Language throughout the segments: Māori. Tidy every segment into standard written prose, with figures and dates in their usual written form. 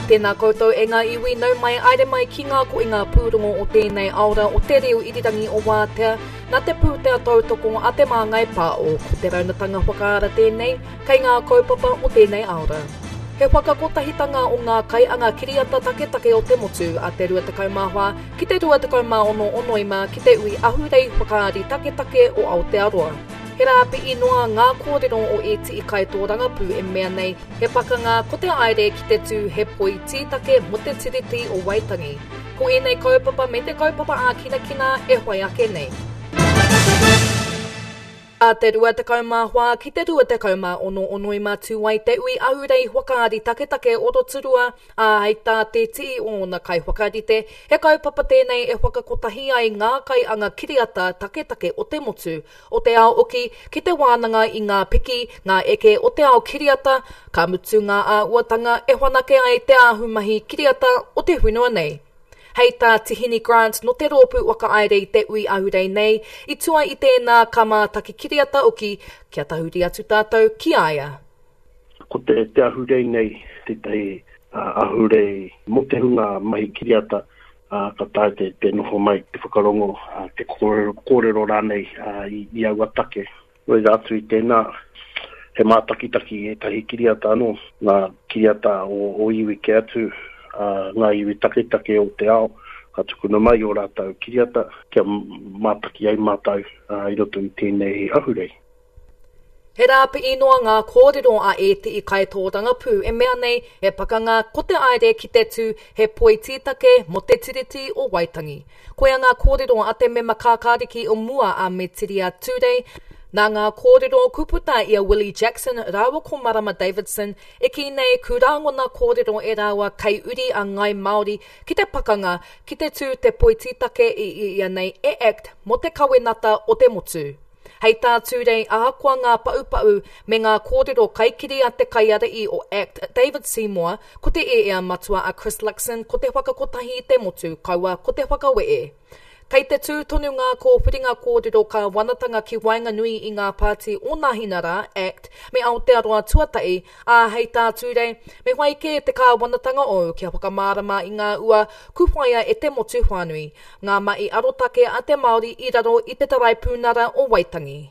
Tēnā koutou e ngā iwi nau mai aere mai ki ngā ko i ngā pūrongo o tēnei aura o te reo irirangi o Wātea, nā te pūtea tautoko a te māngai pā o ko te raunatanga whakaara tēnei, kei ngā kaupapa o tēnei aura. He whakakotahitanga o ngā kai anga kiriata take o te motu a te 20 mahua ki te 20 onoima ki te ui ahurei whakaari take o Aotearoa. He rāpi inoa ngā kōrero o eti i kai tō rangapū e mea nei, he pakanga ko te aere ki te tū he poi tītake mo te tiriti o Waitangi. Ko enei kaupapa me te kaupapa a kina e hoi ake nei. A te 20 mahua ki te 20 onoima tūwai te ui ahurei whakaari take o roturua a heita te tii o na kai whakarite, he kaupapa tēnei e whakakotahi ai ngā kai anga kiriata take o te motu, o te ao oki ki te wānanga i ngā piki, ngā eke o te ao kiriata, ka mutu ngā āuatanga e whanake ai te ahumahi kiriata o te whenua nei. Hei tā Tihini Grant no te rōpū waka aere i te ui ahurei nei, i tua i tēnā kama taki kiriata oki, kia tahuri atu tātou ki aia. Ko te ahurei nei, te ahurei mo te hunga mahi kiriata, ka tae te noho mai, te whakarongo, te kōrero rānei i aua take. Roi atu i tēnā, he mātakitaki e tahi kiriata anō, ngā kiriata o iwi ke atu, ngā iwi take o te ao, ka tukuna mai o rātau kiriata, kia mātaki ai mātau i roto i tēnei ahurei. He rāpi inoa ngā kōrero a eti i kai tō rangapū e mea nei, he pakanga ko te aere ki te tū he poi tītake mo te tiriti o Waitangi. Koe ngā kōrero a te mema kākāriki o mua a me tiria tūrei, nā ngā kōrero kuputa i a Willie Jackson, rāua ko Marama Davidson, e ki nei kurangona kōrero e rāua kei uri a ngai Māori ki te pakanga ki te tū te poititake i nei e act mo te kawenata o te motu. Hei tā tūrei ahakoa ngā pau me ngā kōrero kaikiri a te kaiarai o act David Seymour, ko te matua a Chris Luxon, ko te whakakotahi i te motu, kaua ko te whakawee. Kei te tū tonu ngā kōwhiringa kōrero ka wanatanga ki Wainganui i ngā pāti o ngā hinara, ACT, me Aotearoa tuatai, a hei tā tūrei, me waike te ka wanatanga o kia whakamārama i ngā ua kuwhaia e te motu whanui, ngā mai arotake a te Māori i raro i te tarai pūnara o Waitangi.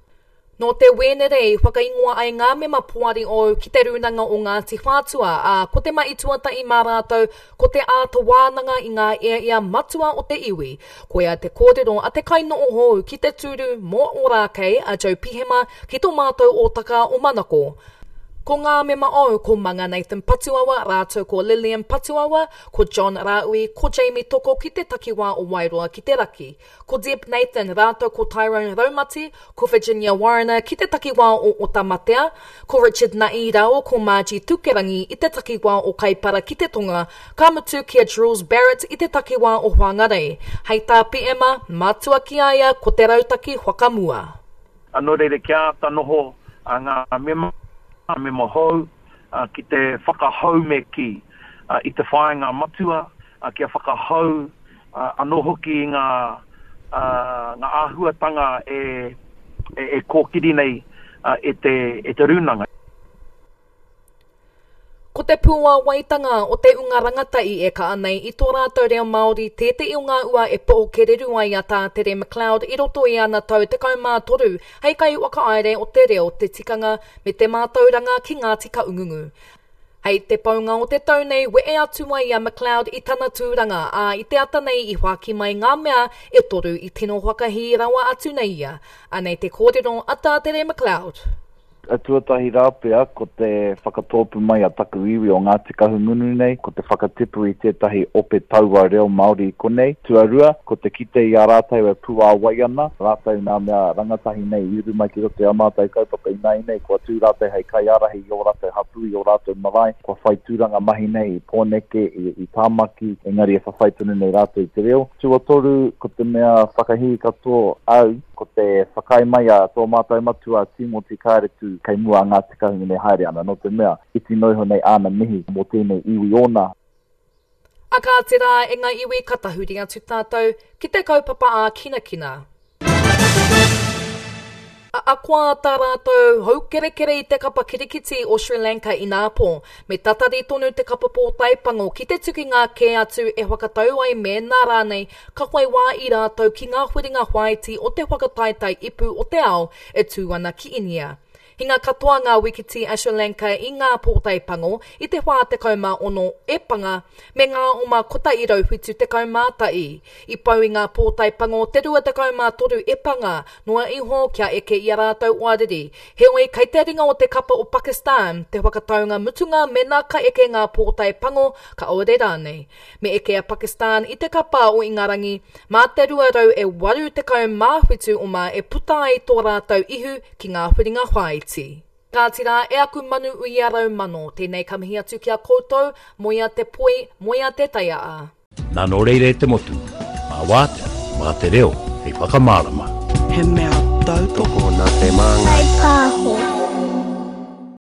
No te wēnerei, whakaingoa ai ngā mema puari o ki te runanga o ngā tiwhātua, ko te mai tuatai mā rātou, ko te āta wānanga i ngā ia matua o te iwi, koea te kōrero a te kaino o hou ki te tūru mō o rākei a Joe Pihema ki tō mātou o taka o Manako. Ko ngā mema o, ko Manga Nathan Patuawa, rātou ko Lillian Patuawa, ko John Raui, ko Jamie Toko ki te takiwā o Wairoa ki te raki, ko Deb Nathan, rātou ko Tyrone Raumati, ko Virginia Warner ki te takiwā o Otamatea, ko Richard Nairao, ko Margie Tukerangi i te takiwā o Kaipara ki te tonga, ka mutu kia Jules Barrett i te takiwā o Whangarei. Hei tā PMA, mātua ki aia ko te rautaki whakamua. Anō reire kia tanoho a ngā mema hou, ki te whakahau me ki i te whaenga matua, kia whakahau anō hoki ngā āhuatanga e kōkiri nei e te runanga. Ko te pua waitanga o te unga rangatai e ka anei i tō rātou reo Māori te o ngā ua e po ke reru ai a tā Tere McLeod i roto i ana tau te kaumātoru, hei kai waka aere o te reo te tikanga me te mātauranga ki ngā tika ungungu. Hei te paunga o te tau nei we e atu mai a McLeod i tana tūranga, a i te ata nei i whaki mai ngā mea e toru i tino whakahi rawa atu nei ia. Anei te kōrero a tā Tere McLeod. Tuatahi rāpea ko te whakatōpu mai a taku iwi o Ngāti Kahungunu nei, ko te whakatipu i tētahi ope taua reo Māori i konei. Tuarua, ko te kite i a rātau e pua wai ana, rātau nā mea rangatahi nei, i uru mai ki rote a mātai kaupapa i nei nei, ko tū rātau hei kai arahi i o rātau hapui, i o rātau marae, ko whai tūranga mahi nei i pōneke, i tāmaki, engari e whawhaitunu nei rātau i te reo. Tuatoru, ko te mea whakahi katoa au, ko te whakai mai a tō mātai matua Timothy Kāretu kei mua ngā tikahunga nei haere ana, no te mea iti noiho nei āna mihi mō tēnei iwi ona. A kā te rā e ngā iwi katahuri atu tātou ki te kaupapa a kina. Akua tā rātou hau kere I te kapa kirikiti o Sri Lanka I ngā pō, me tatari tonu te kapa pō taipango ki te tuki ngā kē atu e whakatau ai me nā rānei ka whai wā I rātou ki ngā huringa whaiti o te whakataitai ipu o te ao e tū ana ki Inia. Hinga katoa ngā wikiti a Sri Lanka I ngā pōtaipango I te whā te kaumā ono e panga me ngā oma kota I rauhitu te kaumā tai. I pau I ngā pōtaipango te rua te kaumā toru e panga noa iho kia eke I a rātou oariri. Heoi kei te ringa o te kapa o Pakistan te whakataunga mutunga me nā ka eke ngā pōtaipango ka aore rānei. Me eke a Pakistan I te kapa o Ingarangi mā te rua rau e waru te kaumā whitu o mā e puta ai tō rātou ihu ki ngā huringa whaiti. Ka tira e aku manu ui a rau mano, tēnei kamihi atu ki a koutou, moia te poi, moia te taia a. Nā no reire te motu, mā wātea, mā te reo, hei whakamārama. He mea tau toko nā te māngai. Hei pāho.